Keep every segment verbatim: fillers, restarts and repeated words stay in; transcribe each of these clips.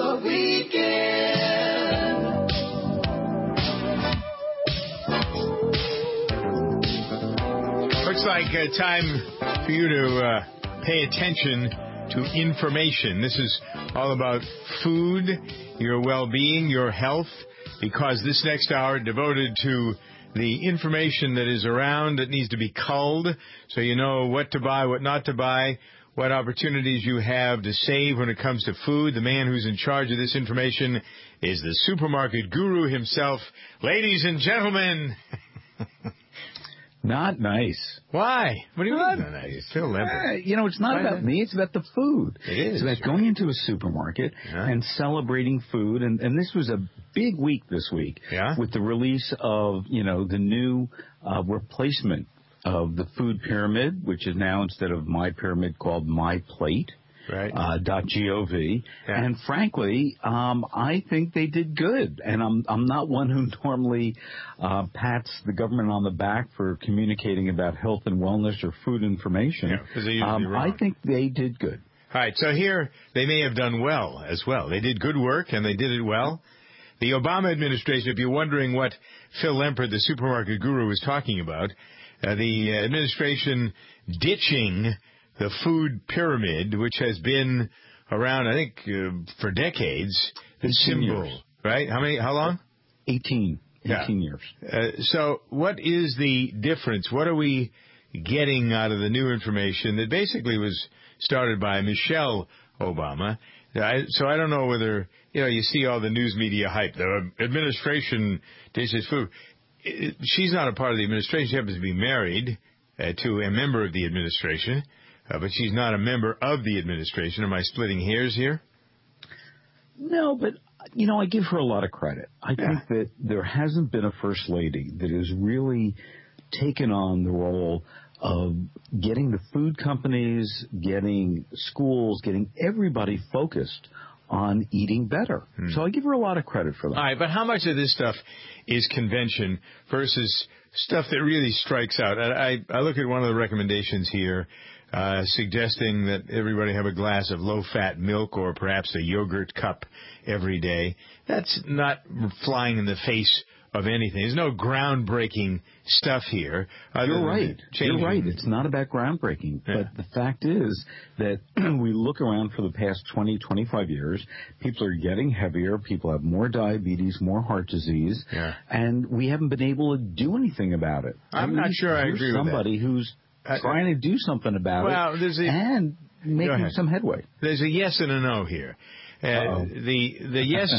the weekend. Looks like uh, time for you to uh, pay attention to information. This is all about food, your well-being, your health, because this next hour devoted to the information that is around that needs to be culled so you know what to buy, what not to buy, what opportunities you have to save when it comes to food. The man who's in charge of this information is the supermarket guru himself. Ladies and gentlemen. Not nice. Why? What do you not mean not nice? Phil Lemper. Uh, you know, it's not Why about not? me. It's about the food. It is. It's about right. going into a supermarket yeah. and celebrating food. And, and this was a big week this week yeah. with the release of, you know, the new uh, replacement of the food pyramid, which is now, instead of My Pyramid, called My Plate. Right. Uh, .gov. Yeah. And frankly, um, I think they did good. And I'm I'm not one who normally uh, pats the government on the back for communicating about health and wellness or food information. Yeah, 'cause they're usually um, wrong. I think they did good. All right, so here they may have done well as well. They did good work, and they did it well. The Obama administration, if you're wondering what Phil Lemper, the supermarket guru, is talking about, uh, the administration ditching the food pyramid, which has been around, I think, uh, for decades, the symbol, years. right? How many? How long? eighteen. eighteen Yeah. years. Uh, so what is the difference? What are we getting out of the new information that basically was started by Michelle Obama? I, so I don't know whether, you know, you see all the news media hype. The administration dishes food. It, she's not a part of the administration. She happens to be married uh, to a member of the administration. Uh, but she's not a member of the administration. Am I splitting hairs here? No, but, you know, I give her a lot of credit. I Yeah. think that there hasn't been a first lady that has really taken on the role of getting the food companies, getting schools, getting everybody focused on eating better. Hmm. So I give her a lot of credit for that. All right, but how much of this stuff is convention versus stuff that really strikes out? I, I, I look at one of the recommendations here, Uh, suggesting that everybody have a glass of low-fat milk or perhaps a yogurt cup every day. That's not flying in the face of anything. There's no groundbreaking stuff here. You're right. You're right. It's not about groundbreaking. Yeah. But the fact is that we look around for the past twenty, twenty-five years, people are getting heavier, people have more diabetes, more heart disease, yeah. and we haven't been able to do anything about it. I'm not sure I agree with that. Somebody who's trying to do something about well, it there's a, and making some headway. There's a yes and a no here. Uh, the the yes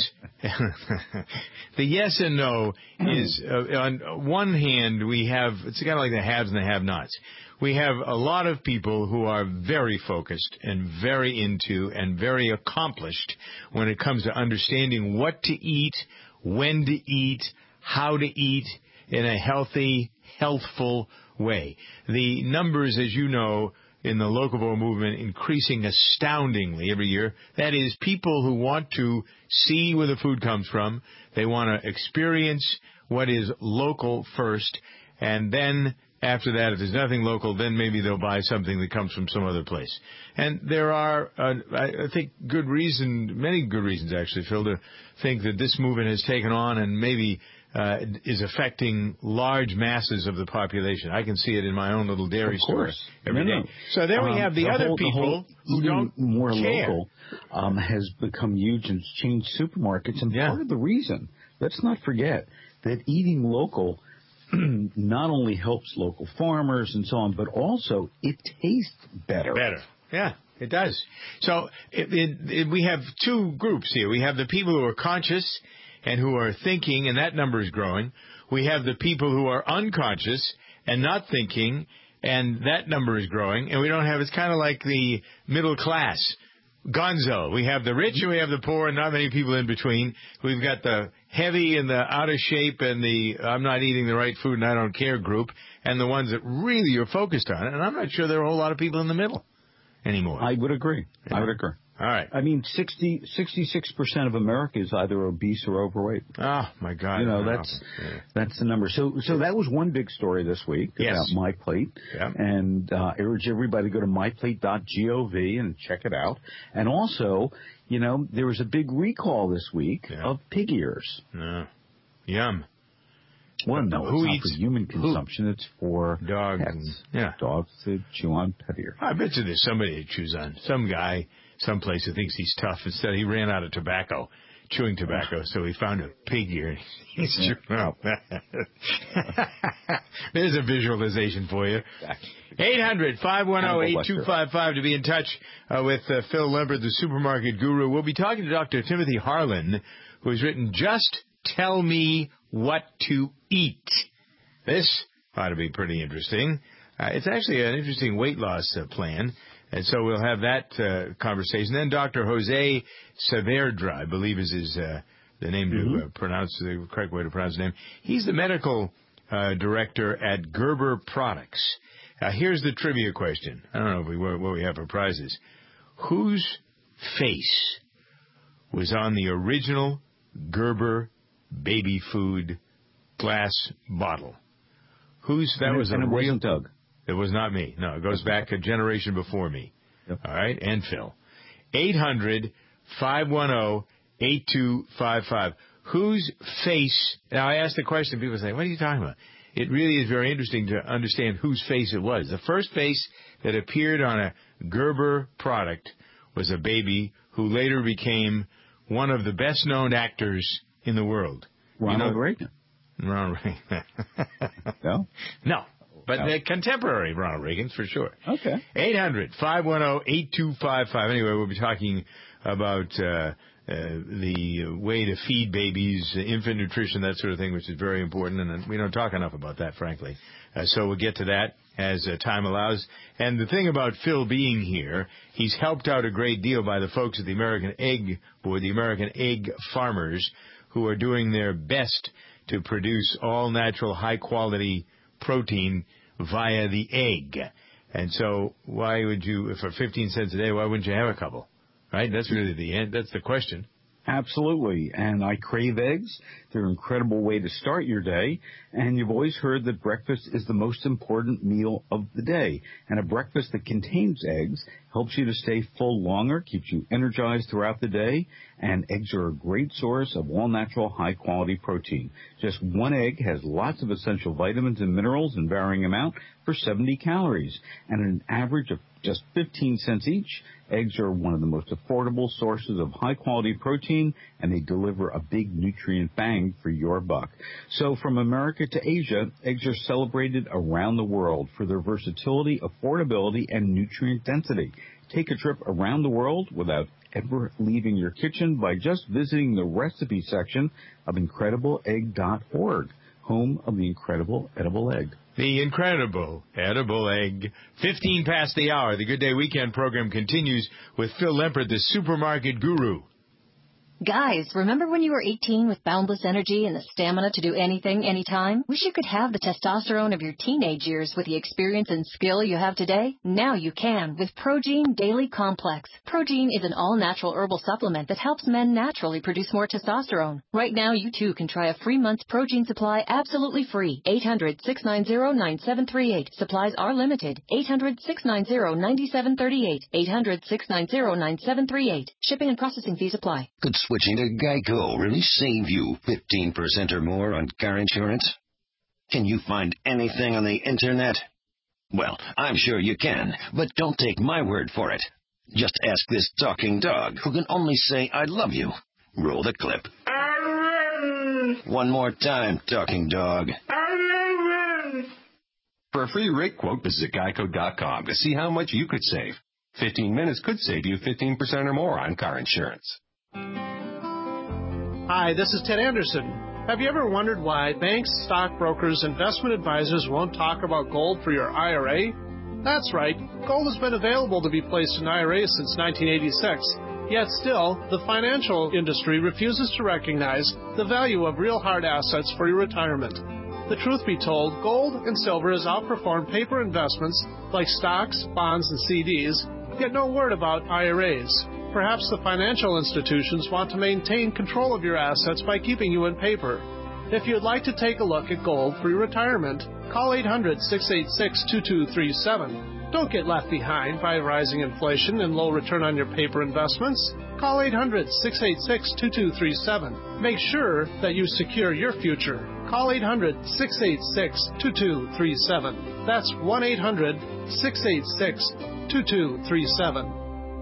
the yes and no is uh, on one hand we have it's kind of like the haves and the have-nots. We have a lot of people who are very focused and very into and very accomplished when it comes to understanding what to eat, when to eat, how to eat in a healthy, healthful way. The numbers, as you know, in the locavore movement increasing astoundingly every year. That is, people who want to see where the food comes from. They want to experience what is local first, and then after that, if there's nothing local, then maybe they'll buy something that comes from some other place. And there are, uh, I think, good reason, many good reasons actually, Phil, to think that this movement has taken on and maybe Uh, is affecting large masses of the population. I can see it in my own little dairy store every no, day. No. So then we um, have the, the other whole, people the who don't more care. local um, has become huge and changed supermarkets. And yeah. part of the reason, let's not forget, that eating local not only helps local farmers and so on, but also it tastes better. Better, yeah. It does. So it, it, it, we have two groups here. We have the people who are conscious and who are thinking, and that number is growing. We have the people who are unconscious and not thinking, and that number is growing. And we don't have, it's kind of like the middle class. Gonzo. We have the rich and we have the poor and not many people in between. We've got the heavy and the out of shape and the I'm not eating the right food and I don't care group, and the ones that really are focused on it. And I'm not sure there are a whole lot of people in the middle anymore. I would agree. Yeah. I would agree. All right. I mean, sixty, sixty-six percent of America is either obese or overweight. Oh, my God. You know, that's yeah. that's the number. So so that was one big story this week yes. about MyPlate. Yeah. And uh, I urge everybody to go to my plate dot gov and check it out. And also, you know, there was a big recall this week yeah. of pig ears. No. Yum. Well, no, Who it's eats, not for human consumption. who? It's for dogs. pets. And, yeah. Dogs that chew on pet ear. I bet you there's somebody that chews on. Some guy, someplace who thinks he's tough. Instead, he ran out of tobacco, chewing tobacco, so he found a pig ear. He's yeah. chewing on that. There's a visualization for you. eight hundred, five one zero, eight two five five to be in touch uh, with uh, Phil Lempert, the supermarket guru. We'll be talking to Doctor Timothy Harlan, who has written Just Tell Me What to Eat. This ought to be pretty interesting. Uh, it's actually an interesting weight loss uh, plan, and so we'll have that uh, conversation. Then Doctor Jose Saavedra, I believe is his uh, the name mm-hmm. to uh, pronounce the correct way to pronounce the name. He's the medical uh, director at Gerber Products. Uh, here's the trivia question. I don't know if we, what we have for prizes. Whose face was on the original Gerber baby food glass bottle? Whose that and was and a it real wasn't Doug. It was not me. No, it goes back a generation before me. Yep. All right, and Phil. eight hundred, five one zero, eight two five five. Whose face? Now I asked the question. People say, "What are you talking about?" It really is very interesting to understand whose face it was. The first face that appeared on a Gerber product was a baby who later became one of the best-known actors in the world. Ronald you know, Reagan. Ronald Reagan. No? No. But no. the contemporary Ronald Reagan's for sure. Okay. eight hundred, five one zero, eight two five five. Anyway, we'll be talking about uh, uh, the way to feed babies, infant nutrition, that sort of thing, which is very important. And we don't talk enough about that, frankly. Uh, so we'll get to that as uh, time allows. And the thing about Phil being here, he's helped out a great deal by the folks at the American Egg Board, the American Egg Farmers, who are doing their best to produce all-natural, high-quality protein via the egg. And so why would you, for fifteen cents a day, why wouldn't you have a couple? Right? That's really the end. That's the question. Absolutely. And I crave eggs. They're an incredible way to start your day. And you've always heard that breakfast is the most important meal of the day. And a breakfast that contains eggs helps you to stay full longer, keeps you energized throughout the day. And eggs are a great source of all-natural, high-quality protein. Just one egg has lots of essential vitamins and minerals in varying amount for seventy calories. And an average of just fifteen cents each, eggs are one of the most affordable sources of high-quality protein, and they deliver a big nutrient bang for your buck. So from America to Asia, eggs are celebrated around the world for their versatility, affordability, and nutrient density. Take a trip around the world without ever leaving your kitchen by just visiting the recipe section of incredible egg dot org, home of the incredible edible egg. The incredible edible egg. fifteen past the hour. The Good Day Weekend program continues with Phil Lempert, the supermarket guru. Guys, remember when you were eighteen with boundless energy and the stamina to do anything, anytime? Wish you could have the testosterone of your teenage years with the experience and skill you have today? Now you can with Progene Daily Complex. Progene is an all-natural herbal supplement that helps men naturally produce more testosterone. Right now, you too can try a free month's Progene supply absolutely free. eight hundred, six nine zero, nine seven three eight. Supplies are limited. eight hundred, six nine zero, nine seven three eight. eight hundred, six nine zero, nine seven three eight. Shipping and processing fees apply. Could switching to Geico really save you fifteen percent or more on car insurance? Can you find anything on the internet? Well, I'm sure you can, but don't take my word for it. Just ask this talking dog who can only say, I love you. Roll the clip. One more time, talking dog. For a free rate quote, visit geico dot com to see how much you could save. fifteen minutes could save you fifteen percent or more on car insurance. Hi, this is Ted Anderson. Have you ever wondered why banks, stockbrokers, investment advisors won't talk about gold for your I R A? That's right. Gold has been available to be placed in I R As since nineteen eighty-six. Yet still, the financial industry refuses to recognize the value of real hard assets for your retirement. The truth be told, gold and silver has outperformed paper investments like stocks, bonds, and C Ds, yet no word about I R As. Perhaps the financial institutions want to maintain control of your assets by keeping you in paper. If you'd like to take a look at gold for your retirement, call eight hundred, six eight six, two two three seven. Don't get left behind by rising inflation and low return on your paper investments. Call eight hundred, six eight six, two two three seven. Make sure that you secure your future. Call eight hundred, six eight six, two two three seven. That's one eight hundred, six eight six, two two three seven.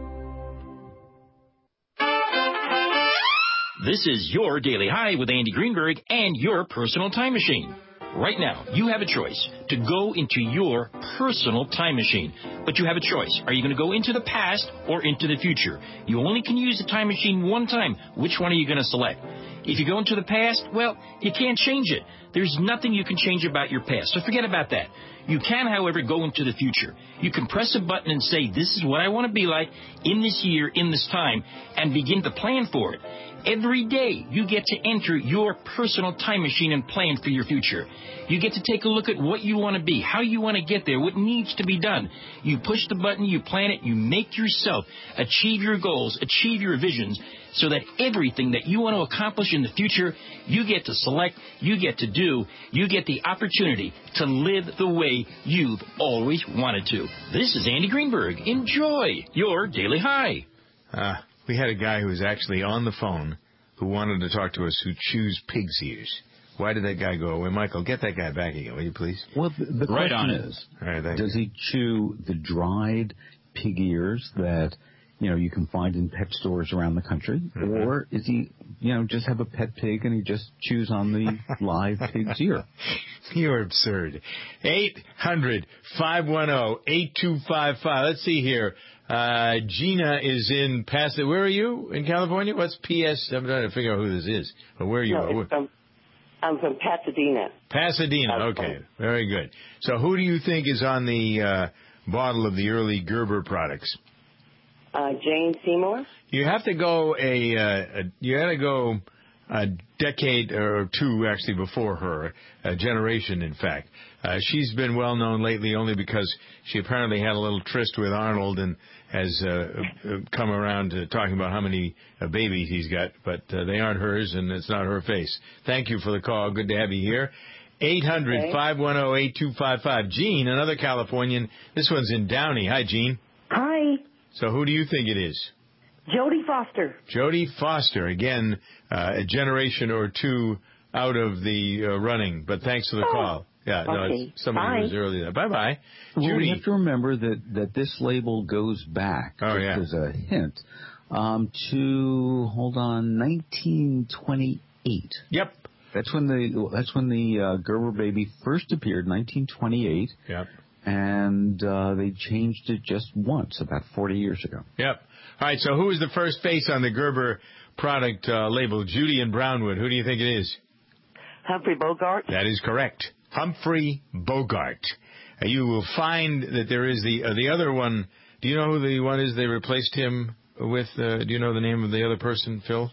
This is your Daily High with Andy Greenberg and your personal time machine. Right now, you have a choice to go into your personal time machine. But you have a choice. Are you going to go into the past or into the future? You only can use the time machine one time. Which one are you going to select? If you go into the past, well, you can't change it. There's nothing you can change about your past, so forget about that. You can, however, go into the future. You can press a button and say, this is what I want to be like in this year, in this time, and begin to plan for it. Every day, you get to enter your personal time machine and plan for your future. You get to take a look at what you want to be, how you want to get there, what needs to be done. You push the button, you plan it, you make yourself achieve your goals, achieve your visions, so that everything that you want to accomplish in the future, you get to select, you get to do, you get the opportunity to live the way you've always wanted to. This is Andy Greenberg. Enjoy your Daily High. Uh, we had a guy who was actually on the phone who wanted to talk to us who chews pig's ears. Why did that guy go away? Michael, get that guy back again, will you please? Well, the, the right question on is, right, does you. he chew the dried pig ears that, you know, you can find in pet stores around the country? Mm-hmm. Or is he, you know, just have a pet pig and he just chews on the live pig's ear? You're absurd. eight hundred, five one zero, eight two five five. Let's see here. Uh, Gina is in Pasadena. Where are you in California? What's P S? I'm trying to figure out who this is. Or where are you? No, it's from, I'm from Pasadena. Pasadena. Okay. Very good. So who do you think is on the uh, bottle of the early Gerber products? Uh, Jane Seymour. You have to go a, uh, a you got to go a decade or two actually before her, a generation in fact. Uh, she's been well known lately only because she apparently had a little tryst with Arnold and has uh, uh, come around to talking about how many uh, babies he's got, but uh, they aren't hers and it's not her face. Thank you for the call. Good to have you here. eight hundred, five one zero, eight two five five. Jean, another Californian. This one's in Downey. Hi, Jean. Hi. So who do you think it is? Jodie Foster. Jodie Foster. Again, uh, a generation or two out of the uh, running, but thanks for the oh. call. Yeah, no, okay. it's somebody Bye. who was earlier. Bye-bye. Well, Judy. we have to remember that, that this label goes back, oh, just yeah. as a hint, um, to, hold on, nineteen twenty-eight. Yep. That's when the that's when the uh, Gerber baby first appeared, nineteen twenty-eight. Yep. And uh, they changed it just once, about forty years ago. Yep. All right, so who is the first face on the Gerber product uh, label? Judy in Brownwood. Who do you think it is? Humphrey Bogart. That is correct. Humphrey Bogart. Uh, you will find that there is the uh, the other one. Do you know who the one is they replaced him with? Uh, do you know the name of the other person, Phil?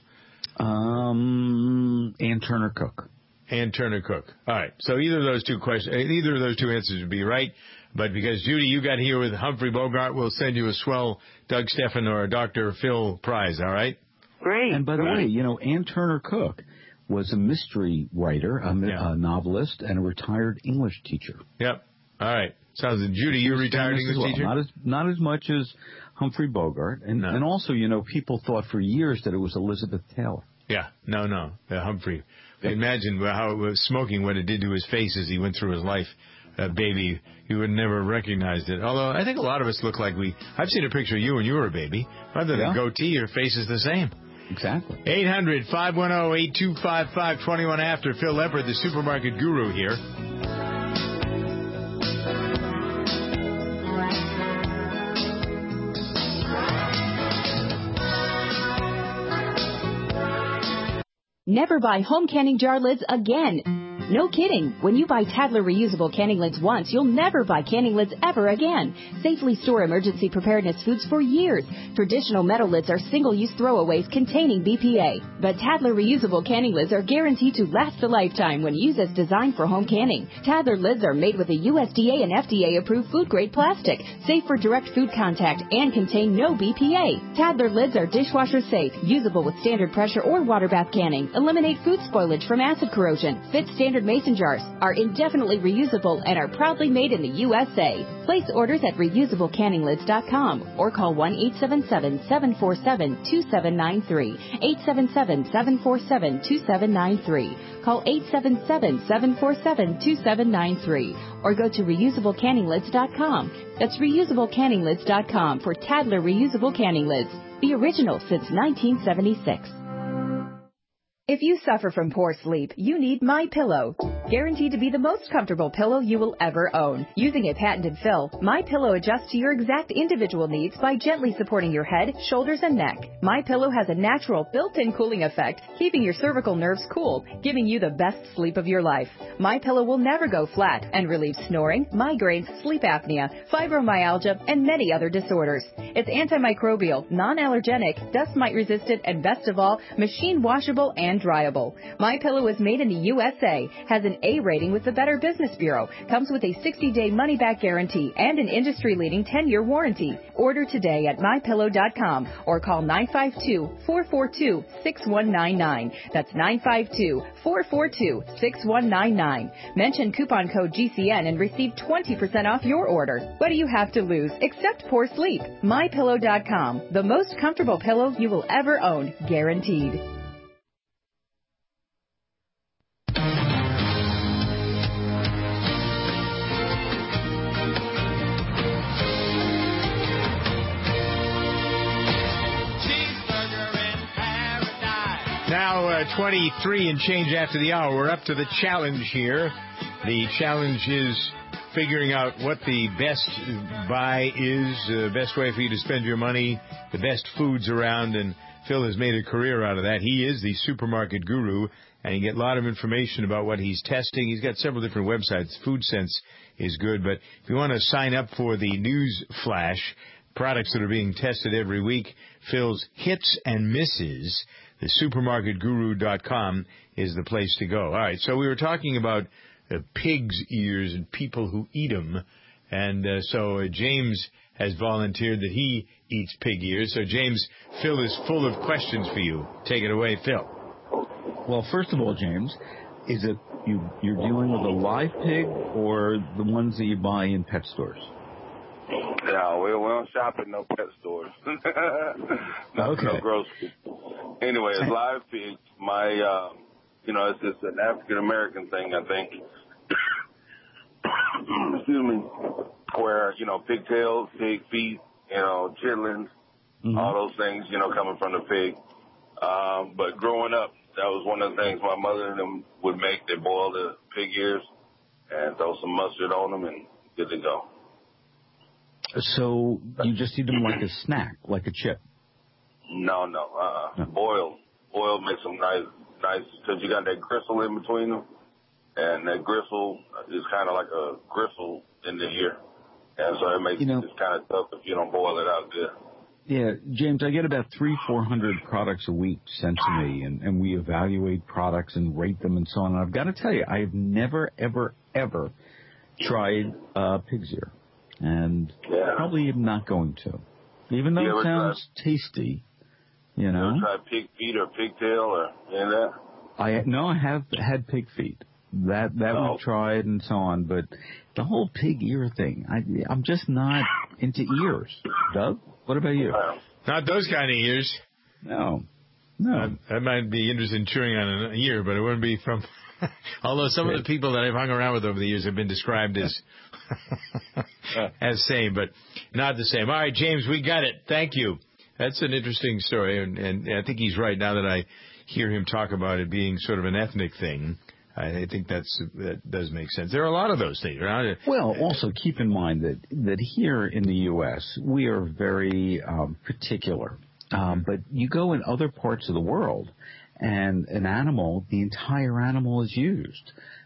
Um, Ann Turner Cook. Ann Turner Cook. All right. So either of those two questions, either of those two answers would be right. But because, Judy, you got here with Humphrey Bogart, we'll send you a swell Doug Stephan or a Doctor Phil prize, all right? Great. And by the way, you know, Ann Turner Cook was a mystery writer, a, yeah. a novelist, and a retired English teacher. Yep. All right. Sounds like Judy, you're a retired English well. teacher? Not as, not as much as Humphrey Bogart. And, no. and also, you know, people thought for years that it was Elizabeth Taylor. Yeah. No, no. Uh, Humphrey. Imagine how it was smoking, what it did to his face as he went through his life. Uh, baby, you would never recognized it. Although I think a lot of us look like we... I've seen a picture of you when you were a baby. Other than yeah. goatee, your face is the same. Exactly. eight hundred, five one zero, eight two five five, twenty-one after. Phil Leppard, the supermarket guru here. Never buy home canning jar lids again. No kidding. When you buy Tadler reusable canning lids once, you'll never buy canning lids ever again. Safely store emergency preparedness foods for years. Traditional metal lids are single-use throwaways containing B P A. But Tadler reusable canning lids are guaranteed to last a lifetime when used as designed for home canning. Tadler lids are made with a U S D A and F D A-approved food-grade plastic, safe for direct food contact, and contain no B P A. Tadler lids are dishwasher safe, usable with standard pressure or water bath canning, eliminate food spoilage from acid corrosion, fit standard mason jars, are indefinitely reusable, and are proudly made in the U S A. Place orders at reusable canning lids dot com or call one eight seven seven, seven four seven, two seven nine three, eight seven seven, seven four seven, two seven nine three. Call eight seven seven, seven four seven, two seven nine three or go to reusable canning lids dot com. That's reusable canning lids dot com for Tadler reusable canning lids, the original since nineteen seventy-six. If you suffer from poor sleep, you need MyPillow. Guaranteed to be the most comfortable pillow you will ever own. Using a patented fill, MyPillow adjusts to your exact individual needs by gently supporting your head, shoulders, and neck. MyPillow has a natural built-in cooling effect, keeping your cervical nerves cool, giving you the best sleep of your life. MyPillow will never go flat and relieves snoring, migraines, sleep apnea, fibromyalgia, and many other disorders. It's antimicrobial, non-allergenic, dust mite resistant, and best of all, machine washable and dryable. MyPillow is made in the U S A, has an A rating with the Better Business Bureau, comes with a sixty-day money-back guarantee and an industry-leading ten-year warranty. Order today at my pillow dot com or call nine five two, four four two, six one nine nine. That's nine five two, four four two, six one nine nine. Mention coupon code G C N and receive twenty percent off your order. What do you have to lose except poor sleep? my pillow dot com, the most comfortable pillow you will ever own, guaranteed. Now, uh, twenty-three and change after the hour. We're up to the challenge here. The challenge is figuring out what the best buy is, the uh, best way for you to spend your money, the best foods around, and Phil has made a career out of that. He is the supermarket guru, and you get a lot of information about what he's testing. He's got several different websites. Food Sense is good, but if you want to sign up for the news flash, products that are being tested every week, Phil's hits and misses, the supermarket guru dot com is the place to go. All right, so we were talking about uh, pig's ears and people who eat them, and uh, so uh, James has volunteered that he eats pig ears. So, James, Phil is full of questions for you. Take it away, Phil. Well, first of all, James, is it you, you're dealing with a live pig or the ones that you buy in pet stores? No, we, we don't shop at no pet stores. no, okay. No groceries. Anyway, it's live pigs. My, uh, you know, it's just an African-American thing, I think. Excuse me. Where, you know, pigtails, pig feet, you know, chitlins, mm-hmm. all those things, you know, coming from the pig. Um, but growing up, that was one of the things my mother and them would make. They boil the pig ears and throw some mustard on them and good to go. So you just eat them like a snack, like a chip? No, no. Uh, no. Boiled. Boiled makes them nice, nice, because you got that gristle in between them. And that gristle is kind of like a gristle in the ear. And so it makes you know, it kind of tough if you don't boil it out good. Yeah, James, I get about three, four hundred products a week sent to me, and, and we evaluate products and rate them and so on. And I've got to tell you, I've never, ever, ever tried uh, pig's ear. And yeah. probably am not going to. Even though it sounds tried, tasty, you know. You ever tried pig feet or pigtail or any of that? I, no, I have had pig feet. That that oh. we've tried and so on, but the whole pig ear thing, I, I'm just not into ears. Doug, what about you? Not those kind of ears. No, no. I, I might be interested in chewing on an ear, but it wouldn't be from... Although some of the people that I've hung around with over the years have been described as as same, but not the same. All right, James, we got it. Thank you. That's an interesting story, and, and I think he's right now that I hear him talk about it being sort of an ethnic thing. I think that's that does make sense. There are a lot of those things around. Well, also keep in mind that, that here in the U S, we are very um, particular. Um, but you go in other parts of the world, and an animal, the entire animal is used.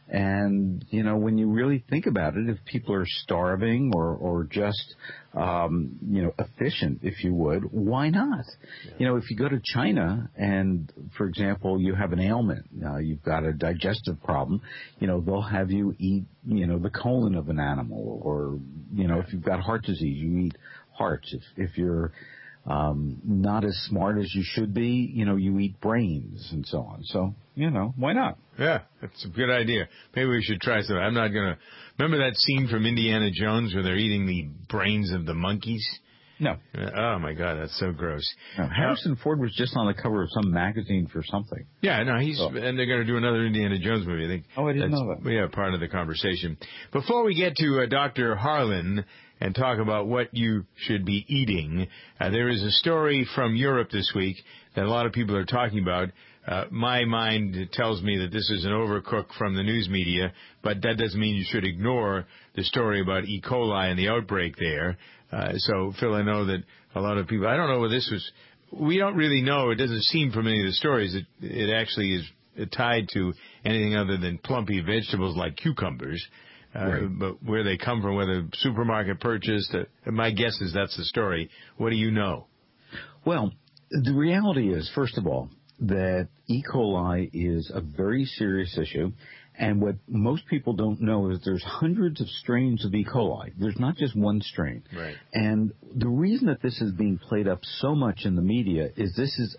And, you know, when you really think about it, if people are starving or, or just, um, you know, efficient, if you would, why not? Yeah. You know, if you go to China and, for example, you have an ailment, uh, you've got a digestive problem, you know, they'll have you eat, you know, the colon of an animal. Or, you know, if you've got heart disease, you eat hearts. If, if you're um, not as smart as you should be, you know, you eat brains and so on. So, you know, why not? Yeah, that's a good idea. Maybe we should try some. I'm not going to... Remember that scene from Indiana Jones where they're eating the brains of the monkeys? No. Uh, oh, my God, that's so gross. No, Harrison uh, Ford was just on the cover of some magazine for something. Yeah, no, he's... Oh. And they're going to do another Indiana Jones movie. I think oh, I didn't know that. Yeah, part of the conversation. Before we get to uh, Doctor Harlan and talk about what you should be eating, uh, there is a story from Europe this week that a lot of people are talking about. Uh, my mind tells me that this is an overcook from the news media, but that doesn't mean you should ignore the story about E. coli and the outbreak there. Uh, so, Phil, I know that a lot of people, I don't know whether this was, we don't really know. It doesn't seem from any of the stories that it actually is tied to anything other than plumpy vegetables like cucumbers. Uh, right. But where they come from, whether supermarket purchased, uh, my guess is that's the story. What do you know? Well, the reality is, first of all, that E. coli is a very serious issue. And what most people don't know is there's hundreds of strains of E. coli. There's not just one strain. Right. And the reason that this is being played up so much in the media is this is,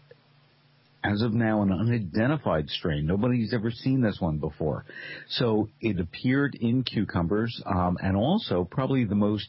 as of now, an unidentified strain. Nobody's ever seen this one before. So it appeared in cucumbers, um, and also probably the most,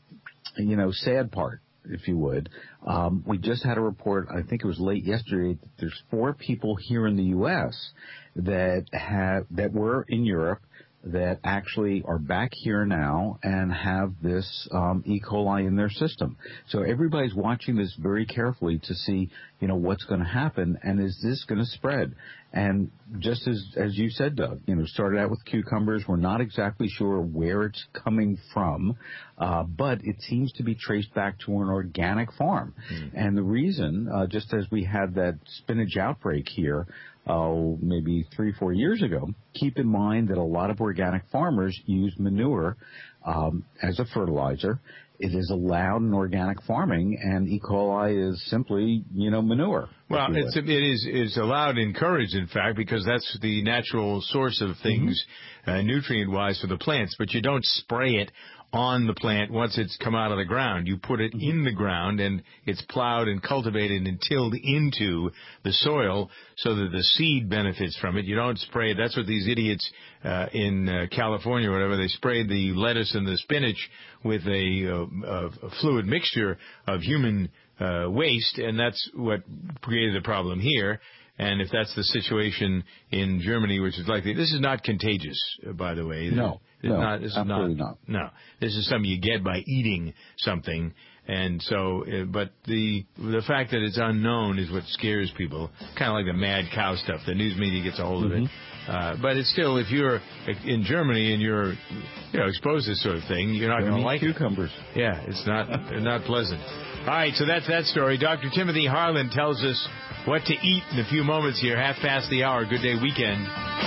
you know, sad part, if you would. Um, we just had a report, I think it was late yesterday, that there's four people here in the U S that have that were in Europe that actually are back here now and have this um, E. coli in their system. So everybody's watching this very carefully to see, you know, what's going to happen and is this going to spread? And just as as you said, Doug, you know, started out with cucumbers. We're not exactly sure where it's coming from, uh, but it seems to be traced back to an organic farm. Mm. And the reason, uh, just as we had that spinach outbreak here, oh, maybe three, four years ago, keep in mind that a lot of organic farmers use manure um, as a fertilizer. It is allowed in organic farming, and E. coli is simply, you know, manure. Well, it's, it is it's allowed, encouraged, in fact, because that's the natural source of things, mm-hmm. uh, nutrient-wise, for the plants. But you don't spray it on the plant once it's come out of the ground. You put it mm-hmm. in the ground, and it's plowed and cultivated and tilled into the soil so that the seed benefits from it. You don't spray it. That's what these idiots uh, in uh, California or whatever, they sprayed the lettuce and the spinach with a, uh, a fluid mixture of human uh, waste, and that's what created the problem here. And if that's the situation in Germany, which is likely, this is not contagious, by the way. No, this no, is not, this absolutely is not, not. No, this is something you get by eating something. And so, uh, but the the fact that it's unknown is what scares people. Kind of like the mad cow stuff. The news media gets a hold of mm-hmm. it. Uh, but it's still, if you're in Germany and you're, you know, exposed to this sort of thing, you're not going to like cucumbers. It. Yeah, it's not not pleasant. All right, so that's that story. Doctor Timothy Harlan tells us what to eat in a few moments here, half past the hour. Good day weekend.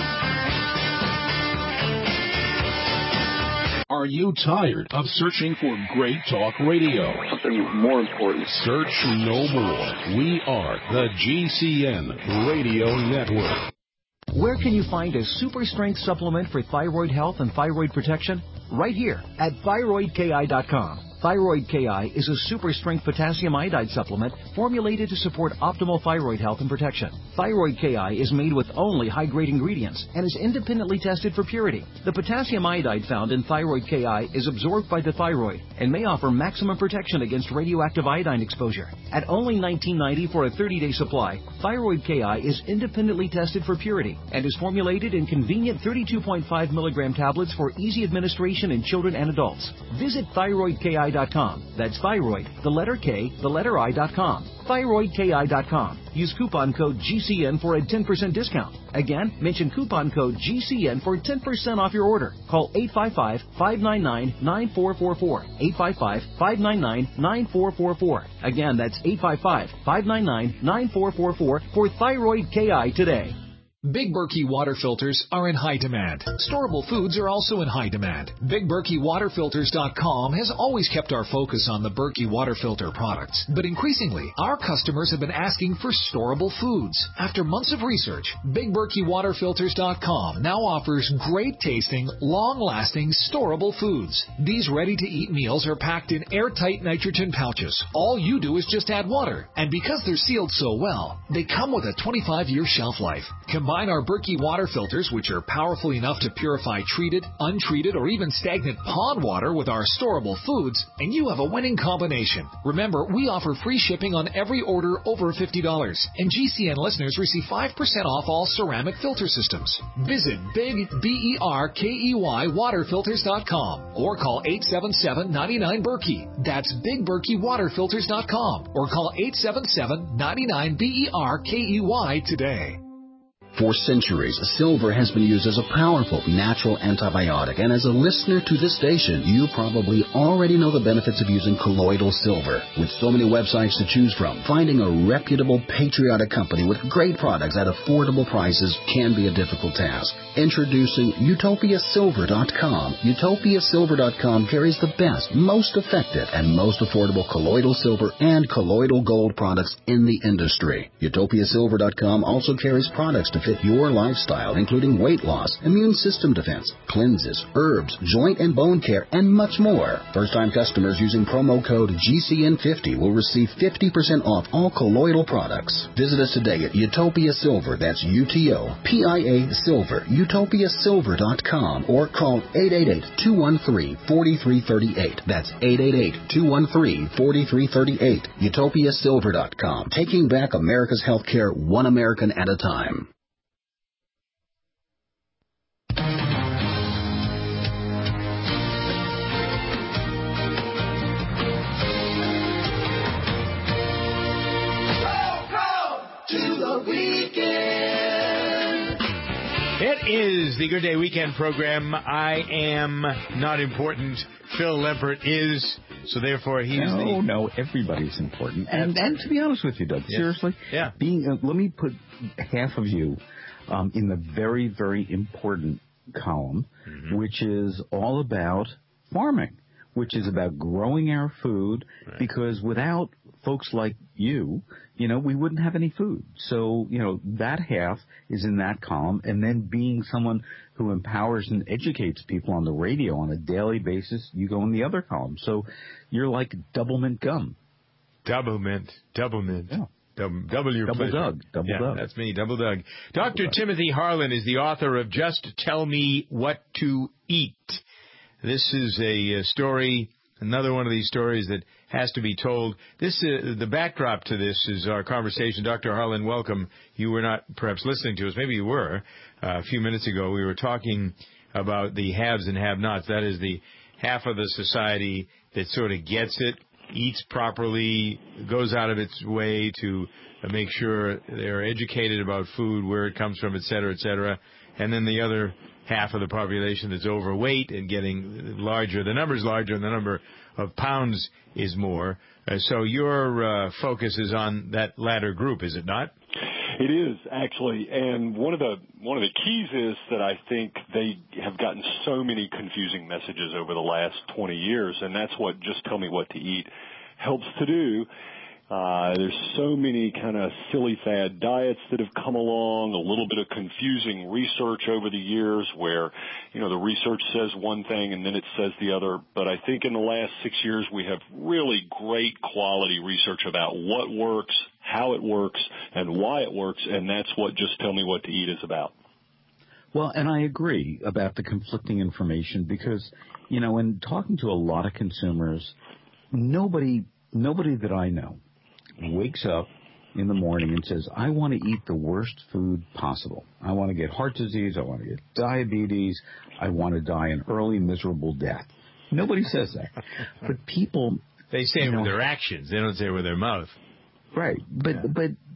Are you tired of searching for great talk radio? Something more important. Search no more. We are the G C N Radio Network. Where can you find a super strength supplement for thyroid health and thyroid protection? Right here at thyroid K I dot com. Thyroid K I is a super strength potassium iodide supplement formulated to support optimal thyroid health and protection. Thyroid K I is made with only high-grade ingredients and is independently tested for purity. The potassium iodide found in Thyroid K I is absorbed by the thyroid and may offer maximum protection against radioactive iodine exposure. At only nineteen ninety dollars for a thirty-day supply, Thyroid K I is independently tested for purity and is formulated in convenient thirty-two point five milligram tablets for easy administration in children and adults. Visit thyroid K I dot com. That's thyroid, the letter K, the letter I dot com. thyroid K I dot com. Use coupon code G C N for a ten percent discount. Again, mention coupon code G C N for ten percent off your order. Call eight five five, five nine nine, nine four four four. eight five five, five nine nine, nine four four four. Again, that's eight five five, five nine nine, nine four four four for Thyroid K I today. Big Berkey water filters are in high demand. Storable foods are also in high demand. Big Berkey Water Filters dot com has always kept our focus on the Berkey water filter products. But increasingly, our customers have been asking for storable foods. After months of research, Big Berkey Water Filters dot com now offers great tasting, long-lasting, storable foods. These ready-to-eat meals are packed in airtight nitrogen pouches. All you do is just add water. And because they're sealed so well, they come with a twenty-five year shelf life. Combine our Berkey water filters, which are powerful enough to purify treated, untreated, or even stagnant pond water with our storable foods, and you have a winning combination. Remember, we offer free shipping on every order over fifty dollars, and G C N listeners receive five percent off all ceramic filter systems. Visit Big B E R K E Y Water Filters dot com or call eight seven seven, nine nine, Berkey. That's Big Berkey Water Filters dot com or call eight seven seven, nine nine, B E R K E Y today. For centuries, silver has been used as a powerful natural antibiotic, and as a listener to this station, you probably already know the benefits of using colloidal silver. With so many websites to choose from, finding a reputable, patriotic company with great products at affordable prices can be a difficult task. Introducing Utopia Silver dot com. Utopia Silver dot com carries the best, most effective, and most affordable colloidal silver and colloidal gold products in the industry. Utopia Silver dot com also carries products to fit your lifestyle, including weight loss, immune system defense, cleanses, herbs, joint and bone care, and much more. First-time customers using promo code G C N fifty will receive fifty percent off all colloidal products. Visit us today at Utopia Silver, that's U T O P I A Silver, Utopia Silver dot com, or call eight eight eight, two one three, four three three eight. That's eight eight eight, two one three, four three three eight. Utopia Silver dot com. Taking back America's healthcare one American at a time. It is the Good Day Weekend program. I am not important. Phil Lempert is, so therefore he's no, the... No, no, everybody's important. And, and to be honest with you, Doug, yes. seriously, yeah. being uh, let me put half of you um, in the very, very important column, mm-hmm. which is all about farming, which is about growing our food, right. because without folks like you, you know, we wouldn't have any food. So, you know, that half is in that column, and then being someone who empowers and educates people on the radio on a daily basis, you go in the other column. So you're like double mint gum. Double mint, double mint. Yeah. Double, double your double pleasure. Doug. Double yeah, Doug. That's me, Double Doug. Doctor Timothy Harlan is the author of Just Tell Me What to Eat. This is a, a story, another one of these stories that has to be told. This uh, the backdrop to this is our conversation. Doctor Harlan, welcome. You were not perhaps listening to us. Maybe you were. Uh, a few minutes ago, we were talking about the haves and have-nots. That is the half of the society that sort of gets it, eats properly, goes out of its way to uh, make sure they're educated about food, where it comes from, et cetera, et cetera. And then the other half of the population that's overweight and getting larger. The number's larger and the number of pounds is more. Uh, so your uh, focus is on that latter group, is it not? It is, actually. And one of the one of the keys is that I think they have gotten so many confusing messages over the last twenty years, and that's what Just Tell Me What to Eat helps to do. Uh, there's so many kind of silly fad diets that have come along, a little bit of confusing research over the years where, you know, the research says one thing and then it says the other. But I think in the last six years we have really great quality research about what works, how it works, and why it works, and that's what Just Tell Me What to Eat is about. Well, and I agree about the conflicting information because, you know, in talking to a lot of consumers, nobody, nobody that I know wakes up in the morning and says, I want to eat the worst food possible. I want to get heart disease. I want to get diabetes. I want to die an early, miserable death. Nobody says that. But people... They say it with their actions. They don't say it with their mouth. Right. But, yeah. but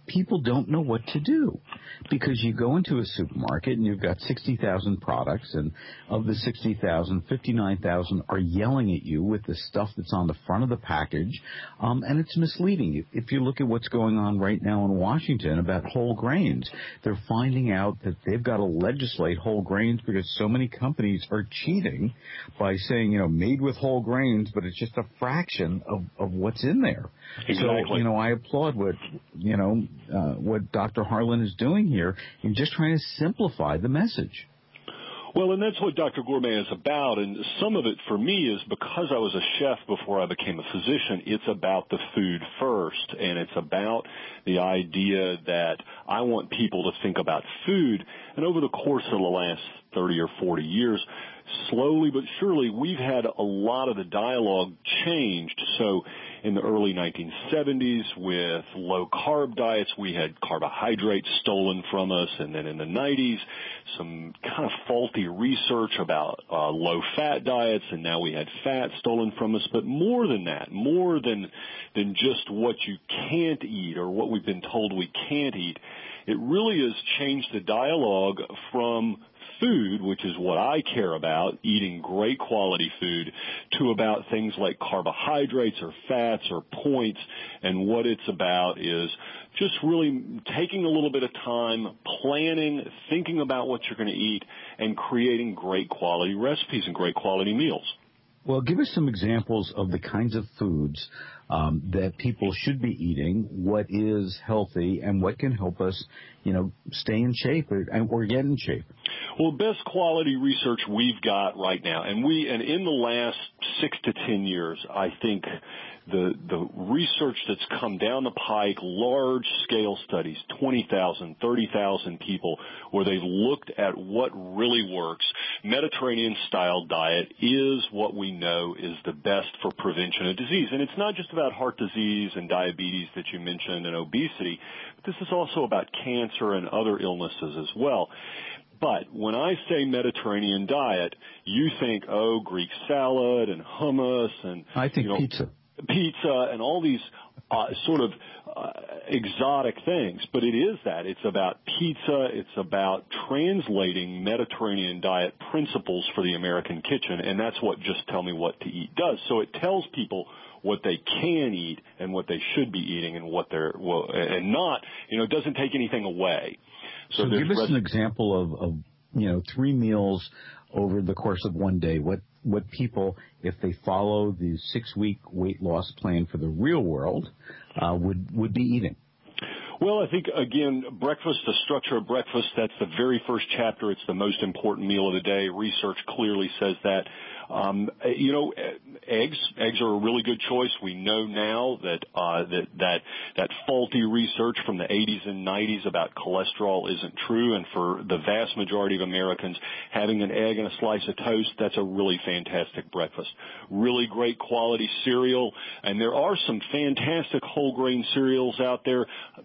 people don't know what to do, because you go into a supermarket and you've got sixty thousand products, and of the sixty thousand, fifty-nine thousand are yelling at you with the stuff that's on the front of the package, um, and it's misleading. If you look at what's going on right now in Washington about whole grains, they're finding out that they've got to legislate whole grains because so many companies are cheating by saying, you know, made with whole grains, but it's just a fraction of, of what's in there. Exactly. So, you know, I applaud what, you know, uh, what Doctor Harlan is doing here in just trying to simplify the message. Well, and that's what Doctor Gourmet is about, and some of it for me is because I was a chef before I became a physician, it's about the food first, and it's about the idea that I want people to think about food, and over the course of the last thirty or forty years, slowly but surely, we've had a lot of the dialogue changed. So in the early nineteen seventies, with low-carb diets, we had carbohydrates stolen from us. And then in the nineties, some kind of faulty research about uh, low-fat diets, and now we had fat stolen from us. But more than that, more than than just what you can't eat or what we've been told we can't eat, it really has changed the dialogue from food, which is what I care about, eating great quality food, to about things like carbohydrates or fats or points. And what it's about is just really taking a little bit of time, planning, thinking about what you're going to eat, and creating great quality recipes and great quality meals. Well, give us some examples of the kinds of foods um, that people should be eating, what is healthy, and what can help us, you know, stay in shape or, or get in shape. Well, best quality research we've got right now, and we and in the last six to ten years, I think the the research that's come down the pike, large-scale studies, twenty thousand, thirty thousand people, where they've looked at what really works. Mediterranean-style diet is what we know is the best for prevention of disease. And it's not just about heart disease and diabetes that you mentioned and obesity. This is also about cancer and other illnesses as well. But when I say Mediterranean diet, you think, oh, Greek salad and hummus and I think you know, pizza. Pizza and all these uh, sort of uh, exotic things. But it is that. It's about pizza. It's about translating Mediterranean diet principles for the American kitchen. And that's what Just Tell Me What to Eat does. So it tells people what they can eat and what they should be eating and what they're, well, and not, you know, it doesn't take anything away. So, so give us res- an example of, of, you know, three meals over the course of one day. What what people, if they follow the six-week weight loss plan for the real world, uh, would would be eating? Well, I think, again, breakfast, the structure of breakfast, that's the very first chapter. It's the most important meal of the day. Research clearly says that. Um, you know, eggs, eggs are a really good choice. We know now that, uh, that, that, that faulty research from the eighties and nineties about cholesterol isn't true. And for the vast majority of Americans, having an egg and a slice of toast, that's a really fantastic breakfast. Really great quality cereal. And there are some fantastic whole grain cereals out there.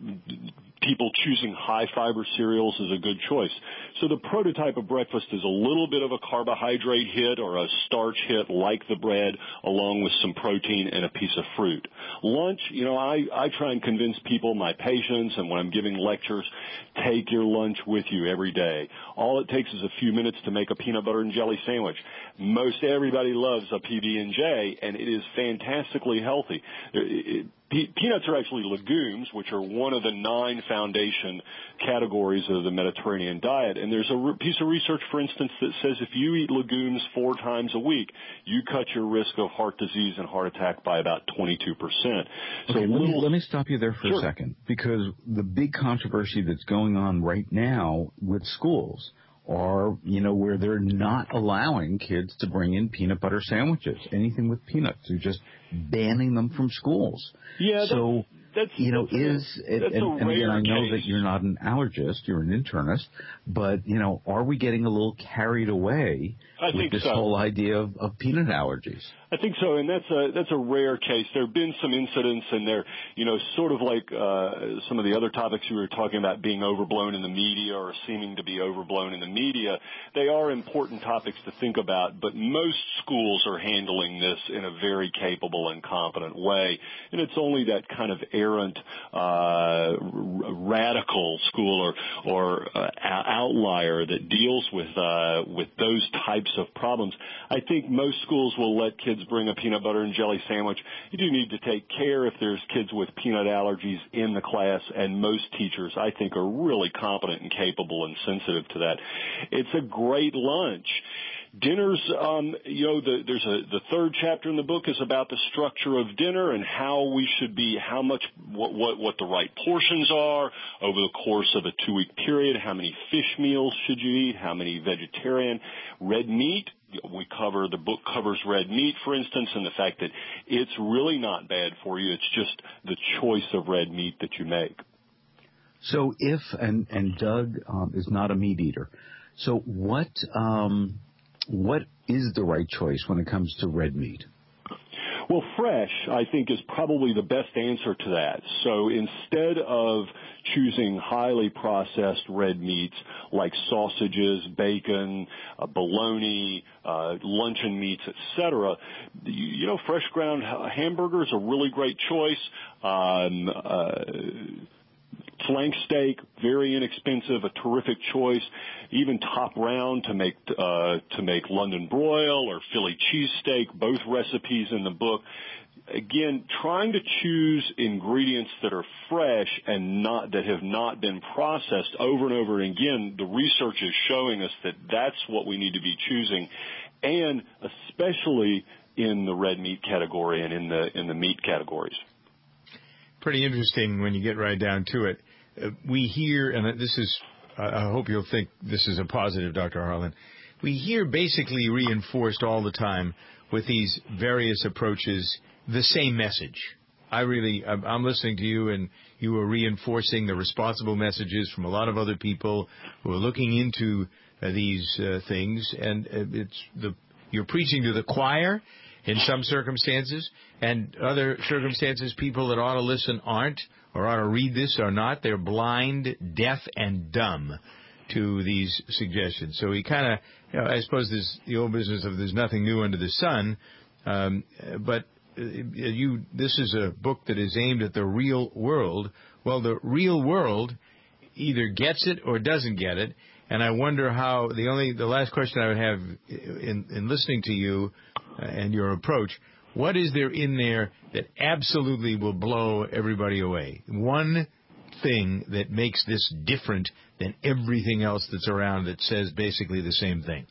People choosing high-fiber cereals is a good choice. So the prototype of breakfast is a little bit of a carbohydrate hit or a starch hit like the bread, along with some protein and a piece of fruit. Lunch, you know, I, I try and convince people, my patients, and when I'm giving lectures, take your lunch with you every day. All it takes is a few minutes to make a peanut butter and jelly sandwich. Most everybody loves a P B and J, and it is fantastically healthy. It, it, Peanuts are actually legumes, which are one of the nine foundation categories of the Mediterranean diet. And there's a re- piece of research, for instance, that says if you eat legumes four times a week, you cut your risk of heart disease and heart attack by about twenty-two percent. So okay, little, let, me, let me stop you there for sure. a second, because the big controversy that's going on right now with schools are, you know, where they're not allowing kids to bring in peanut butter sandwiches, anything with peanuts. They're just banning them from schools. Yeah, so, that's, you know, that's is, a, that's and, and again, I know case. that you're not an allergist, you're an internist, but, you know, are we getting a little carried away I with think this so. whole idea of, of peanut allergies? I think so, and that's a that's a rare case. There have been some incidents, and they're, you know, sort of like uh, some of the other topics you were talking about being overblown in the media or seeming to be overblown in the media. They are important topics to think about, but most schools are handling this in a very capable and competent way, and it's only that kind of inherent uh, r- radical school or or uh, outlier that deals with uh, with those types of problems. I think most schools will let kids bring a peanut butter and jelly sandwich. You do need to take care if there's kids with peanut allergies in the class, and most teachers, I think, are really competent and capable and sensitive to that. It's a great lunch. Dinners, um, you know, the, there's a, the third chapter in the book is about the structure of dinner and how we should be, how much, what, what, what the right portions are over the course of a two-week period. How many fish meals should you eat? How many vegetarian? Red meat. We cover, the book covers red meat, for instance, and the fact that it's really not bad for you. It's just the choice of red meat that you make. So if, and, and Doug um, is not a meat eater, so what, um, what is the right choice when it comes to red meat? Well, fresh, I think, is probably the best answer to that. So instead of choosing highly processed red meats like sausages, bacon, uh, bologna, uh, luncheon meats, et cetera, you, you know, fresh ground hamburger is a really great choice. Um, uh, Flank steak, very inexpensive, a terrific choice. Even top round to make uh, to make London broil or Philly cheesesteak, both recipes in the book. Again, trying to choose ingredients that are fresh and not that have not been processed over and over and again. The research is showing us that that's what we need to be choosing, and especially in the red meat category and in the in the meat categories. Pretty interesting when you get right down to it. Uh, we hear, and this is, uh, I hope you'll think this is a positive, Doctor Harlan, we hear basically reinforced all the time with these various approaches the same message. I really, I'm, I'm listening to you, and you are reinforcing the responsible messages from a lot of other people who are looking into uh, these uh, things, and uh, it's the you're preaching to the choir in some circumstances, and other circumstances, people that ought to listen aren't, or ought to read this are not. They're blind, deaf, and dumb to these suggestions. So he kind of, you know, I suppose there's the old business of there's nothing new under the sun, um, but you, this is a book that is aimed at the real world. Well, the real world either gets it or doesn't get it, and I wonder how, the only, the last question I would have in, in listening to you and your approach, what is there in there that absolutely will blow everybody away? One thing that makes this different than everything else that's around that says basically the same thing.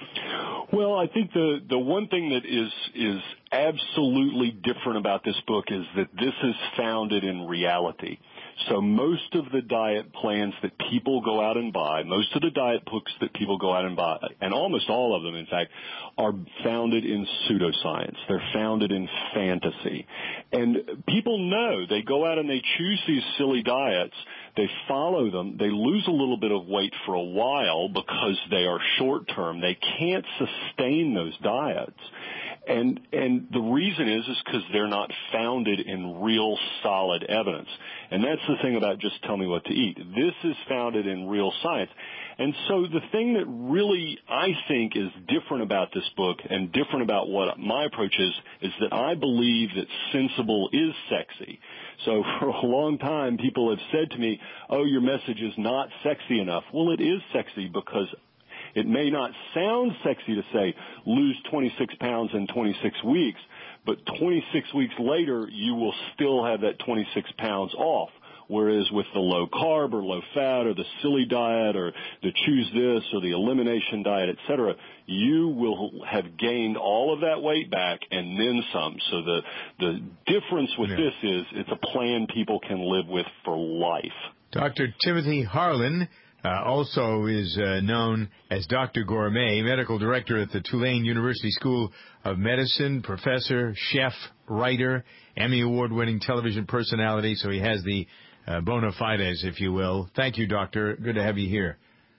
Well, I think the, the one thing that is is absolutely different about this book is that this is founded in reality. So most of the diet plans that people go out and buy, most of the diet books that people go out and buy, and almost all of them, in fact, are founded in pseudoscience. They're founded in fantasy. And people know they go out and they choose these silly diets. They follow them. They lose a little bit of weight for a while because they are short-term. They can't sustain those diets. And and the reason is is because they're not founded in real solid evidence. And that's the thing about just tell me what to eat. This is founded in real science. And so the thing that really I think is different about this book and different about what my approach is, is that I believe that sensible is sexy. So for a long time, people have said to me, oh, your message is not sexy enough. Well, it is sexy because it may not sound sexy to say lose twenty-six pounds in twenty-six weeks, but twenty-six weeks later, you will still have that twenty-six pounds off. Whereas with the low carb or low fat or the silly diet or the choose this or the elimination diet, et cetera, you will have gained all of that weight back and then some. So the, the difference with yeah. this is it's a plan people can live with for life. Doctor Timothy Harlan Uh, also is uh, known as Doctor Gourmet, medical director at the Tulane University School of Medicine, professor, chef, writer, Emmy Award-winning television personality, so he has the uh, bona fides, if you will. Thank you, Doctor. Good to have you here.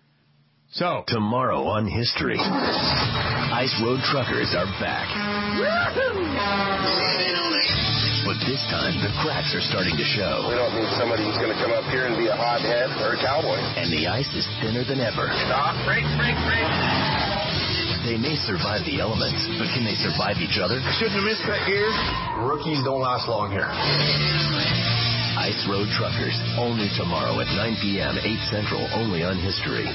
So, tomorrow on History, Ice Road Truckers are back. But this time, the cracks are starting to show. We don't need somebody who's going to come up here and be a hothead or a cowboy. And the ice is thinner than ever. Stop, break, break, break. They may survive the elements, but can they survive each other? Shouldn't have missed that gear. Rookies don't last long here. Ice Road Truckers, all new tomorrow at nine p.m., eight Central, only on History.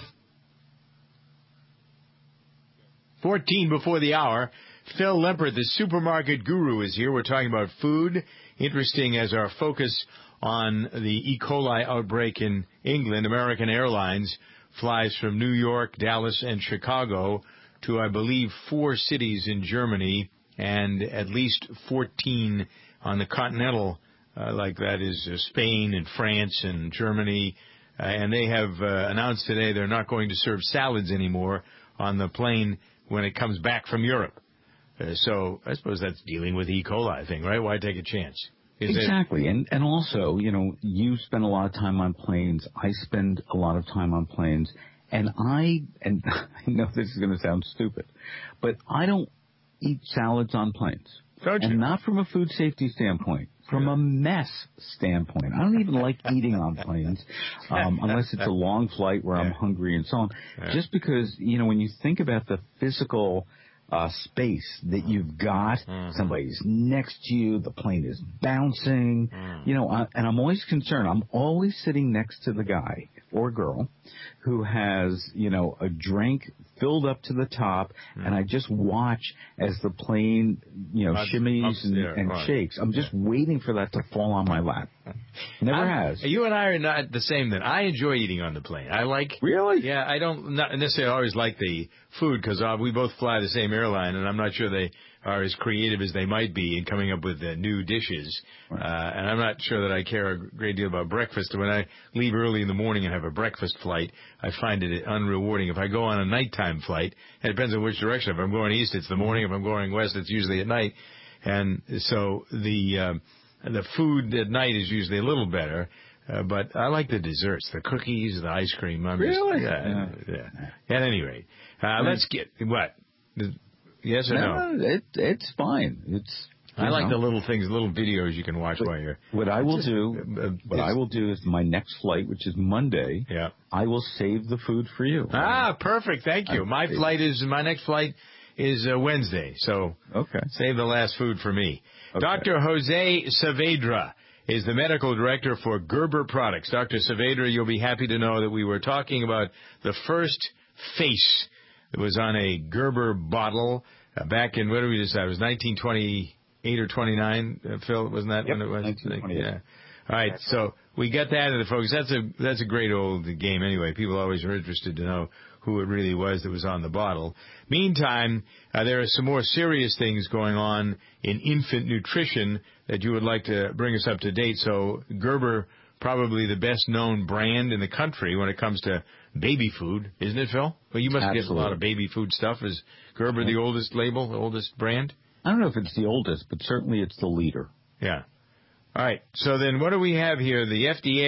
fourteen before the hour. Phil Lempert, the supermarket guru, is here. We're talking about food. Interesting as our focus on the E. coli outbreak in England. American Airlines flies from New York, Dallas, and Chicago to, I believe, four cities in Germany and at least fourteen on the continental, uh, like that is uh, Spain and France and Germany. Uh, and they have uh, announced today they're not going to serve salads anymore on the plane when it comes back from Europe. Uh, so I suppose that's dealing with E. coli thing, right? Why take a chance? Is exactly. It... And and also, you know, you spend a lot of time on planes. I spend a lot of time on planes. And I, and I know this is going to sound stupid, but I don't eat salads on planes. Don't you? And not from a food safety standpoint, from yeah. a mess standpoint. I don't even like eating on planes, um, unless it's a long flight where yeah. I'm hungry and so on. Yeah. Just because, you know, when you think about the physical uh, space that you've got, mm-hmm. somebody's next to you, the plane is bouncing, mm. you know, I, and I'm always concerned. I'm always sitting next to the guy or girl who has, you know, a drink filled up to the top, mm. and I just watch as the plane, you know, shimmies and, there, and right. shakes. I'm just yeah. waiting for that to fall on my lap. Never I'm, has. You and I are not the same then. I enjoy eating on the plane. I like... Really? Yeah, I don't not necessarily always like the food because uh, we both fly the same airline, and I'm not sure they are as creative as they might be in coming up with uh, new dishes. Right. Uh, and I'm not sure that I care a great deal about breakfast. When I leave early in the morning and have a breakfast flight, I find it unrewarding. If I go on a nighttime flight, it depends on which direction. If I'm going east, it's the morning. If I'm going west, it's usually at night. And so the um, the food at night is usually a little better. Uh, but I like the desserts, the cookies, the ice cream. I'm really? Just, yeah, yeah. yeah. At any rate, uh, let's get what. Yes or no? no? It, it's fine. It's. I like know. the little things, little videos you can watch but while you're. What I will do, uh, what I will do is my next flight, which is Monday. Yeah. I will save the food for you. Ah, perfect. Thank you. I, my flight is my next flight is uh, Wednesday, so okay. Save the last food for me. Okay. Doctor Jose Saavedra is the medical director for Gerber Products. Doctor Saavedra, you'll be happy to know that we were talking about the first face that was on a Gerber bottle uh, back in, what did we decide? It was nineteen twenty-eight or twenty-nine, uh, Phil, wasn't that yep, when it was? nineteen twenty-eight. Yeah. All right, so we got that in the focus. That's a that's a great old game anyway. People always are interested to know who it really was that was on the bottle. Meantime, uh, there are some more serious things going on in infant nutrition that you would like to bring us up to date. So Gerber, probably the best known brand in the country when it comes to baby food, isn't it, Phil? Well, you must Absolutely. get a lot of baby food stuff. Is Gerber the oldest label, the oldest brand? I don't know if it's the oldest, but certainly it's the leader. Yeah. All right. So then what do we have here? The F D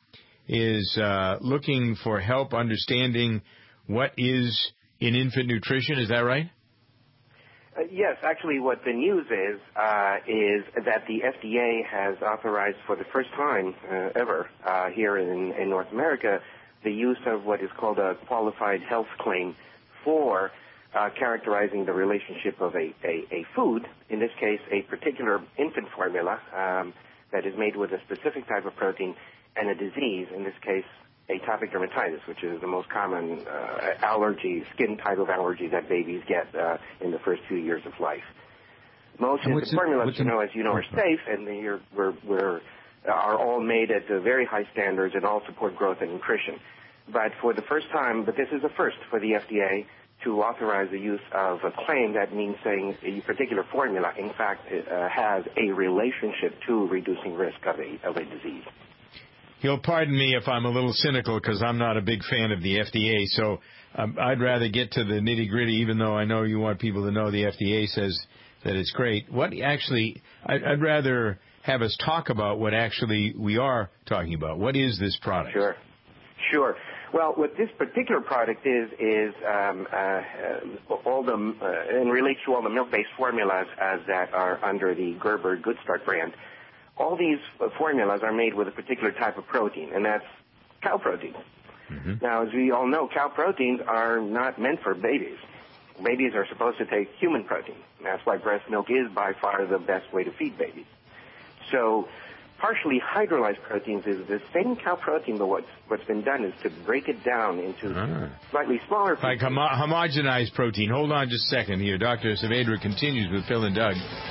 A is uh, looking for help understanding what is in infant nutrition. Is that right? Uh, yes. Actually, what the news is, uh, is that the F D A has authorized for the first time uh, ever uh, here in, in North America the use of what is called a qualified health claim for uh, characterizing the relationship of a, a, a food, in this case a particular infant formula um, that is made with a specific type of protein, and a disease, in this case atopic dermatitis, which is the most common uh, allergy, skin type of allergy that babies get uh, in the first few years of life. Most infant formulas, you know, as you know, are safe, and they're, we're, we're, are all made at uh, very high standards and all support growth and nutrition. But for the first time, but this is a first for the F D A to authorize the use of a claim that means saying a particular formula, in fact, uh, has a relationship to reducing risk of a, of a disease. You'll pardon me if I'm a little cynical because I'm not a big fan of the F D A, so um, I'd rather get to the nitty-gritty, even though I know you want people to know the F D A says that it's great. What actually, I'd, I'd rather have us talk about what actually we are talking about. What is this product? Sure. Sure. Well, what this particular product is, is um, uh, uh, all the, uh, and relates to all the milk-based formulas as that are under the Gerber Good Start brand. All these uh, formulas are made with a particular type of protein, and that's cow protein. Mm-hmm. Now, as we all know, cow proteins are not meant for babies. Babies are supposed to take human protein. That's why breast milk is by far the best way to feed babies. So partially hydrolyzed proteins is the same cow protein, but what's, what's been done is to break it down into ah. slightly smaller pieces. Like homo- homogenized protein. Hold on just a second here. Doctor Saavedra continues with Phil and Doug.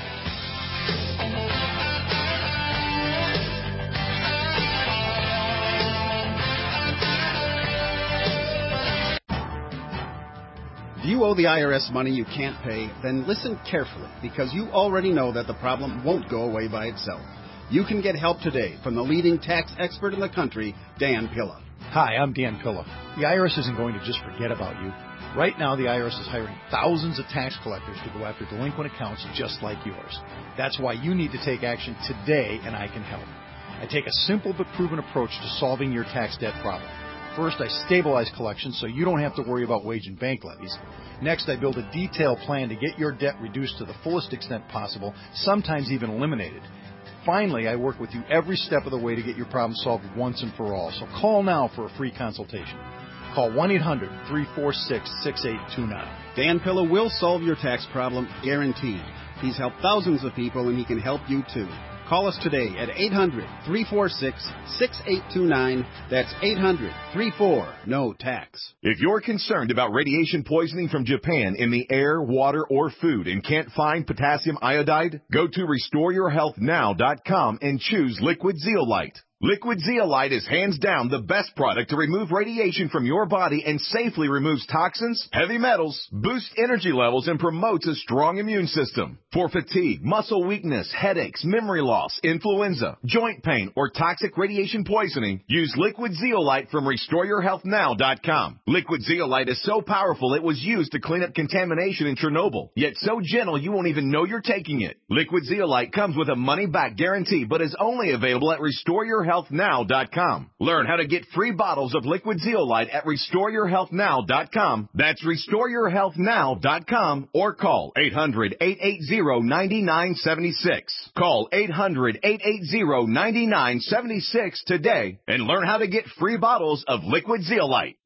If you owe the I R S money you can't pay, then listen carefully, because you already know that the problem won't go away by itself. You can get help today from the leading tax expert in the country, Dan Pilla. Hi, I'm Dan Pilla. The I R S isn't going to just forget about you. Right now, the I R S is hiring thousands of tax collectors to go after delinquent accounts just like yours. That's why you need to take action today, and I can help. I take a simple but proven approach to solving your tax debt problem. First, I stabilize collections so you don't have to worry about wage and bank levies. Next, I build a detailed plan to get your debt reduced to the fullest extent possible, sometimes even eliminated. Finally, I work with you every step of the way to get your problem solved once and for all. So call now for a free consultation. Call one eight hundred three four six six eight two nine. Dan Pilla will solve your tax problem, guaranteed. He's helped thousands of people, and he can help you too. Call us today at eight hundred three four six six eight two nine. That's eight hundred three four no tax. If you're concerned about radiation poisoning from Japan in the air, water, or food and can't find potassium iodide, go to restore your health now dot com and choose Liquid Zeolite. Liquid Zeolite is hands down the best product to remove radiation from your body and safely removes toxins, heavy metals, boosts energy levels, and promotes a strong immune system. For fatigue, muscle weakness, headaches, memory loss, influenza, joint pain, or toxic radiation poisoning, use Liquid Zeolite from restore your health now dot com. Liquid Zeolite is so powerful it was used to clean up contamination in Chernobyl, yet so gentle you won't even know you're taking it. Liquid Zeolite comes with a money-back guarantee, but is only available at restore your health now dot com. Learn how to get free bottles of Liquid Zeolite at restore your health now dot com. That's restore your health now dot com, or call eight hundred eight eight zero nine nine seven six. Call eight hundred eight eight zero nine nine seven six today and learn how to get free bottles of Liquid Zeolite.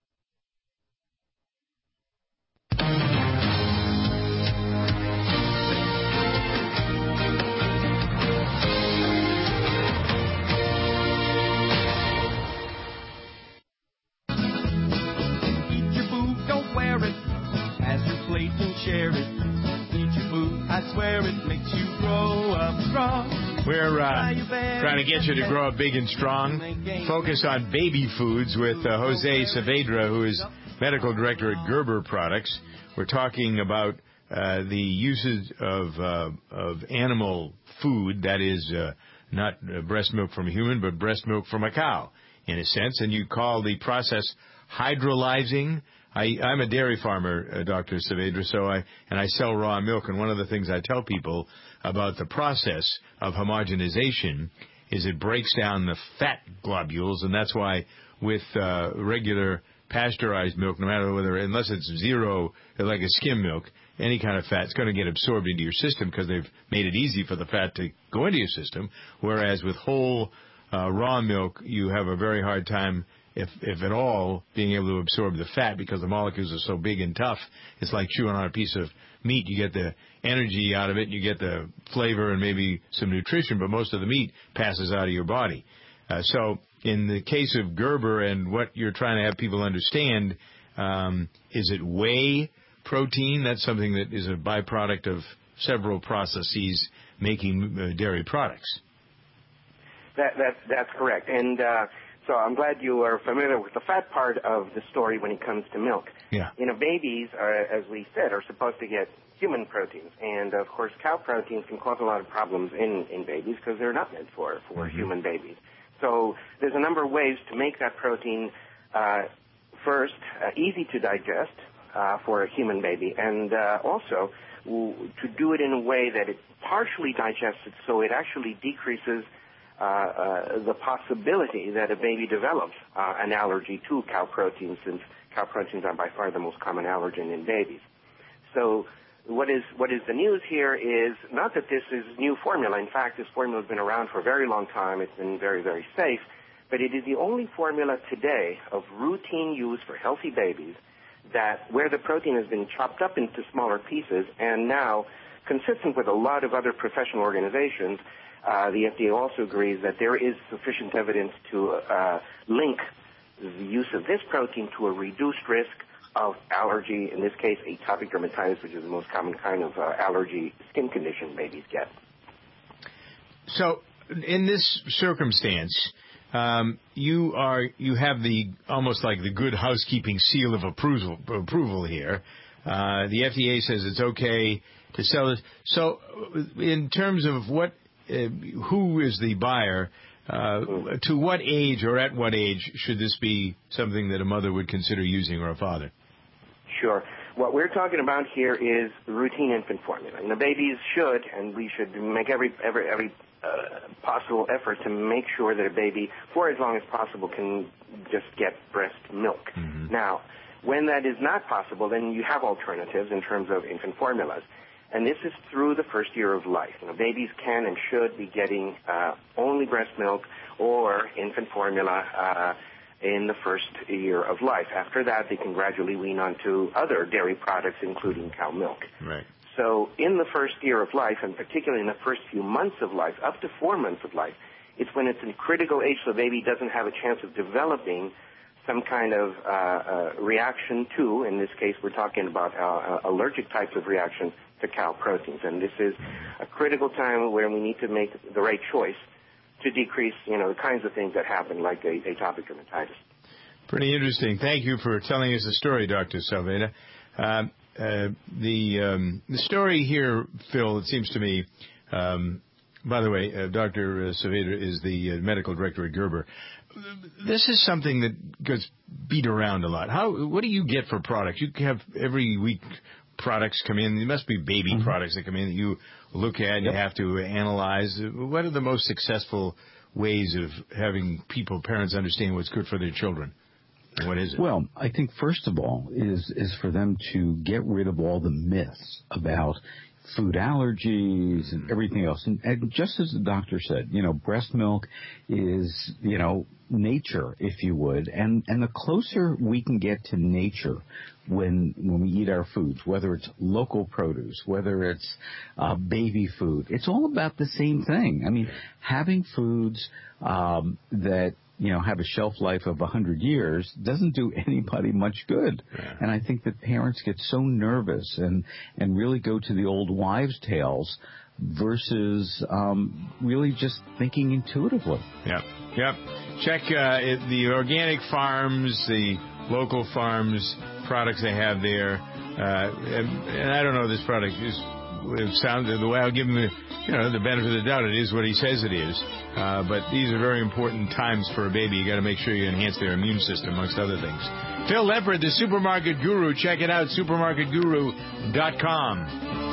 And share it. Eat your food, I swear it makes you grow up strong. We're uh, trying to get you to grow up big and strong. Focus on baby foods with uh, Jose Saavedra, who is medical director at Gerber Products. We're talking about uh, the usage of uh, of animal food, that is uh, not uh, breast milk from a human, but breast milk from a cow, in a sense. And you call the process hydrolyzing. I, I'm a dairy farmer, uh, Doctor Saavedra, so I and I sell raw milk. And one of the things I tell people about the process of homogenization is it breaks down the fat globules, and that's why with uh, regular pasteurized milk, no matter whether, unless it's zero, like a skim milk, any kind of fat, it's going to get absorbed into your system because they've made it easy for the fat to go into your system. Whereas with whole uh, raw milk, you have a very hard time, if if at all, being able to absorb the fat because the molecules are so big and tough. It's like chewing on a piece of meat. You get the energy out of it, you get the flavor and maybe some nutrition, but most of the meat passes out of your body. Uh, so in the case of Gerber and what you're trying to have people understand, um, is it whey protein? That's something that is a byproduct of several processes making uh, dairy products. That, that, that's correct. And uh, so I'm glad you are familiar with the fat part of the story when it comes to milk. Yeah. You know, babies, are, as we said, are supposed to get human proteins. And, of course, cow proteins can cause a lot of problems in, in babies because they're not meant for, for mm-hmm. human babies. So there's a number of ways to make that protein, uh, first, uh, easy to digest uh, for a human baby, and uh, also w- to do it in a way that it partially digests it so it actually decreases Uh, uh, the possibility that a baby develops uh, an allergy to cow protein, since cow proteins are by far the most common allergen in babies. So what is what is the news here is not that this is new formula. In fact, this formula has been around for a very long time. It's been very, very safe. But it is the only formula today of routine use for healthy babies that where the protein has been chopped up into smaller pieces and now, consistent with a lot of other professional organizations, uh, the F D A also agrees that there is sufficient evidence to uh, link the use of this protein to a reduced risk of allergy, in this case atopic dermatitis, which is the most common kind of uh, allergy skin condition babies get. So in this circumstance, um, you are you have the almost like the good housekeeping seal of approval approval here. Uh, the F D A says it's okay to sell it. So in terms of what, uh, who is the buyer, uh, to what age or at what age should this be something that a mother would consider using or a father? Sure. What we're talking about here is routine infant formula. And the babies should, and we should make every every every uh, possible effort to make sure that a baby, for as long as possible, can just get breast milk. Mm-hmm. Now, when that is not possible, then you have alternatives in terms of infant formulas. And this is through the first year of life. You know, babies can and should be getting uh, only breast milk or infant formula uh, in the first year of life. After that, they can gradually wean onto other dairy products, including cow milk. Right. So in the first year of life, and particularly in the first few months of life, up to four months of life, it's when it's in critical age, so the baby doesn't have a chance of developing some kind of uh, uh, reaction to, in this case we're talking about uh, uh, allergic types of reactions to cow proteins. And this is a critical time where we need to make the right choice to decrease, you know, the kinds of things that happen, like a, atopic dermatitis. Pretty interesting. Thank you for telling us the story, Doctor Salveda. Uh, uh, the um, the story here, Phil, it seems to me, um, by the way, uh, Doctor Salveda is the uh, medical director at Gerber. This is something that gets beat around a lot. How? What do you get for products? You have every week products come in. There must be baby mm-hmm. products that come in that you look at and yep. you have to analyze. What are the most successful ways of having people, parents, understand what's good for their children? What is it? Well, I think first of all is is for them to get rid of all the myths about food allergies and everything else. And, and just as the doctor said, you know, breast milk is, you know, nature, if you would. And, and the closer we can get to nature when when we eat our foods, whether it's local produce, whether it's uh, baby food, it's all about the same thing. I mean, having foods um, that, you know, have a shelf life of one hundred years doesn't do anybody much good. Yeah. And I think that parents get so nervous and, and really go to the old wives' tales versus um, really just thinking intuitively. Yep, yep. Check uh, it, the organic farms, the local farms, products they have there. Uh, and, and I don't know this product is it sounded the way I'll give him the, you know, the benefit of the doubt. It is what he says it is. Uh, but these are very important times for a baby. You got to make sure you enhance their immune system, amongst other things. Phil Leppard, the Supermarket Guru. Check it out, supermarket guru dot com.